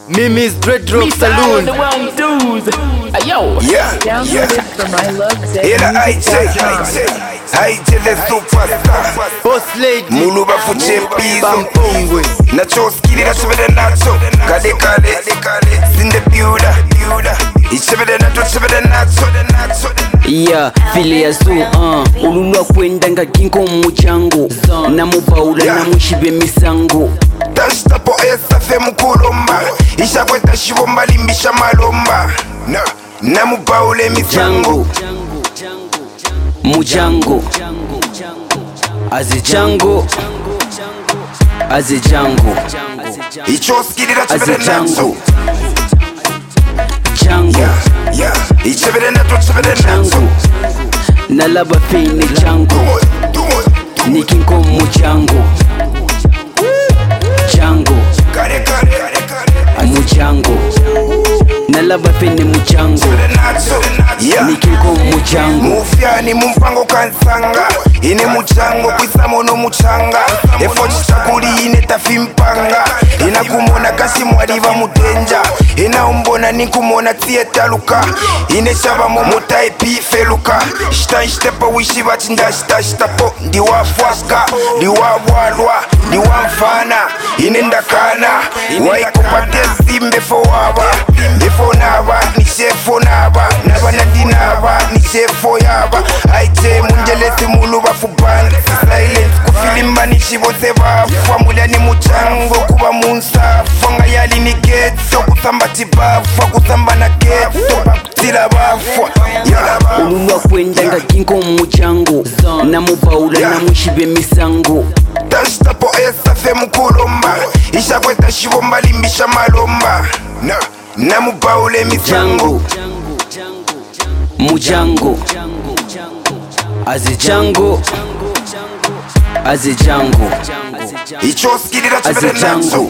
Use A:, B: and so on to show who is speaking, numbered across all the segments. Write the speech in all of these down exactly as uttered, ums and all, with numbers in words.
A: Mimi's Dreadrock Saloon.
B: Yo.
C: Yeah, yeah. Ila I J, I J the superstar.
A: Boss Lady
C: Muluba fuche pizo
A: Bampongwe.
C: Nacho skili na chibede nacho Kale kale, sinde biuda Ichibede nacho, chibede nacho
B: Yeah, file ya su uh. Ululwa kwenda nga ginko muchango na mubaula
C: Yeah.
B: na mushibe misango
C: Tashita po esa fe mukulomba Isha kweta shibomba limbisha malomba Na, na mubaule misango
B: Mujango Azichango Azichango
C: Icho skili na chibede nacho
B: Azichango Chango
C: Yeah, yeah. Ichibede nacho, chibede nacho
B: Chango Nalaba fine chango Nikinko muchango Chango
C: Kare kare,
B: Muchango Nalaba fine muchango
C: chibede nacho Yeah.
B: Nikinko muchango
C: Mufyani mumpango kansanga ine muchango kwisamo no muchanga efo chitakuli ine tafimpanga ina kumona kasi mwaliva mutenja ina umbona nikumona tietaluka ine shaba momota epifeluka shita shitepa wishi bachinja shita shitapo ndiwafwaka ndiwabwalwa ndiwamfana ine ndakana waikopate zimbe fo waba efo naba nishefo naba naba nadinaba nishefo yaba aite munjelesi muluba fubanga silence kufilimba nishibose bafwa mulyani muchango kuba munsafa nga yali ni getso kusamba tibafwa kusamba na getso bakutila bafwa
B: Ululwa kwenda nga ginko muchango na mubaula na mushibe misango
C: tashita po esa fe mukulomba isha kweta shibomba limbisha malomba na, na mubaule misango
B: Mujango Azichango Azichango
C: icho skilira chibede nacho
B: Azichango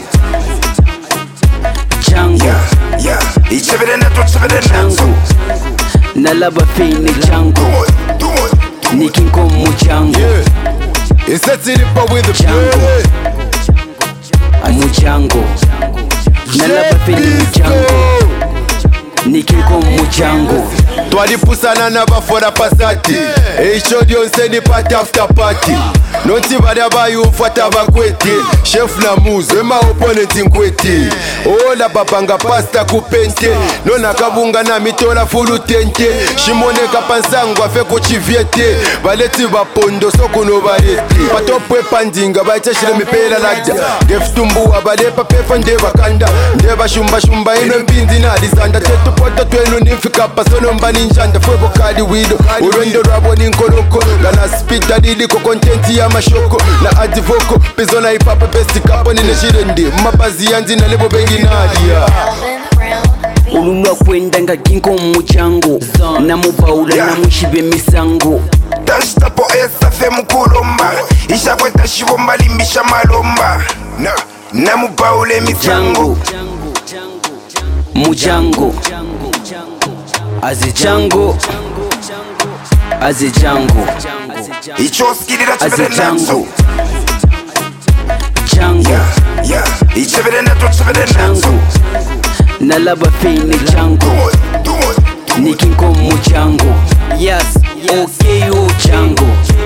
B: Chango
C: Yeah, yeah. Ichibede nacho, chibede nacho
B: Chango Nalaba fine chango Nikinko muchango
A: It's a tiripa with the
B: Chango
A: play.
B: Muchango Nalaba fine muchango Nikinko muchango
A: Twalipusana n'abafora pasati Eisho lyonse ni party after party Nonti bada bayumfata bakwete Chef na muzo ema opponent nkwete Ola babanga pasta kupente Nona kabunga na mitola fulu tente Shimone kapansangu afe kuchivyete Baleti bapondo soko no baleti Patopwe pandinga baichashile mipela lagda Geftumbuwa balepa pefa ndeba kanda Ndeba shumba shumba ino mpinzi na alisanda Tetu poto twenu nifika pasono mbani njanda Fwebo kadi wido Urendo rabo ni nkoloko Gana speed dadiliko kontenti ya mashoko Na adivoko Pezo na ipapa pesti kapo nine shirendi Mabazi yanzi na lebo bengi nadia
B: Ululwa kwenda nga ginko muchango na mubaula na mushibe misango
C: tashita po esa fe mukulomba isha kweta shibomba limbisha malomba na, na mubaule misango
B: Mujango Azichango Azichango
C: icho skilira chibede nacho
B: Azichango Chango
C: Yeah, yeah. Ichibede nacho, chibede nacho
B: Chango Nalaba fine chango Nikinko muchango Yes, okay yo chango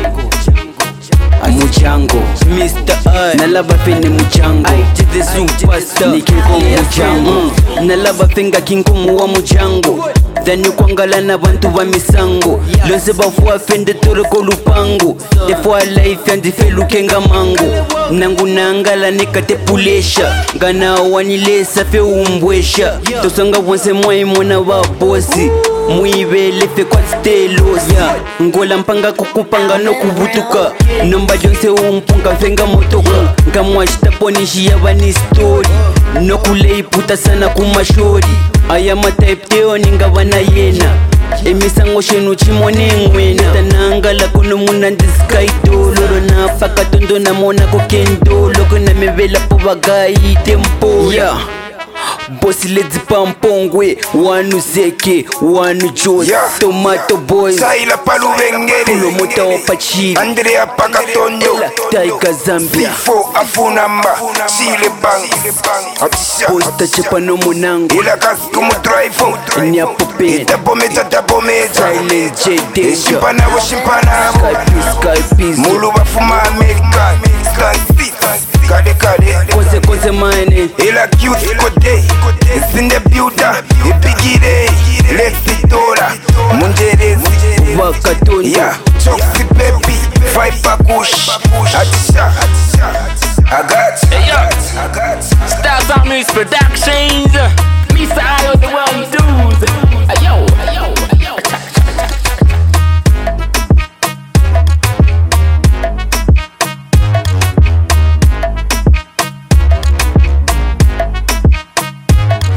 B: Muchango Mister I Nalaba fine muchango I did the superstar Nikinko muchango Nalaba finga kinko muwa muchango Dhani kwangala na bantu ba misango Lonse bafuwa fende toroko lupango Defua life yandi felu kenga mango Nangu nangala nekate pulesha Gana wanilesa fe umbwesha Tosanga wanse mwai mwana wa bosi Muibele fe kwa stelos yeah. Ngola mpanga kukupanga no kubutuka Nomba jonse umpunga fenga motoka Nkamwashita ponishi ya bani story No kulei puta sana kumashori Aya matype teo ninga wana yena Emisango shenu chimone ngwena Tanangala kuno muna ndiskaito Loro na faka tondo na mona kokendo Loko na mevela po bagai tempo Yeah bosi lezi pampongwe wanu zeke wanu Joe
C: Yeah.
B: Tomato Boys
C: Saila Palubengere
B: Kulo mota wapachiri
C: Andrea Pakatondo
B: Ela Taika Zambia
C: Bifo Afunamba Chile Bang Atisha
B: Posta chepa no munango
C: Ila kaskumu drive
B: Nyapo pen
C: Itabometa tabometa
B: Silent J Danger
C: Shimpana wo shimpana
B: Sky Peace
C: Mulu bafuma American Sky Kade kade
B: Konse konse mine
C: Ila cute kote It's in the beauty Ipigire Lexitora Munjerezi
B: Wakatondo
C: Yeah Choksi baby Five pakush Atisha I got you I got you
D: Stars on Music Productions. Mister all of the world dudes. Ayo, ayo, ayo.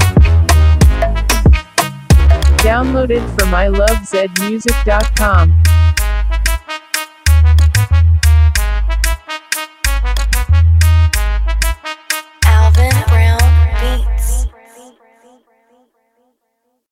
E: Downloaded from I love zed music dot com.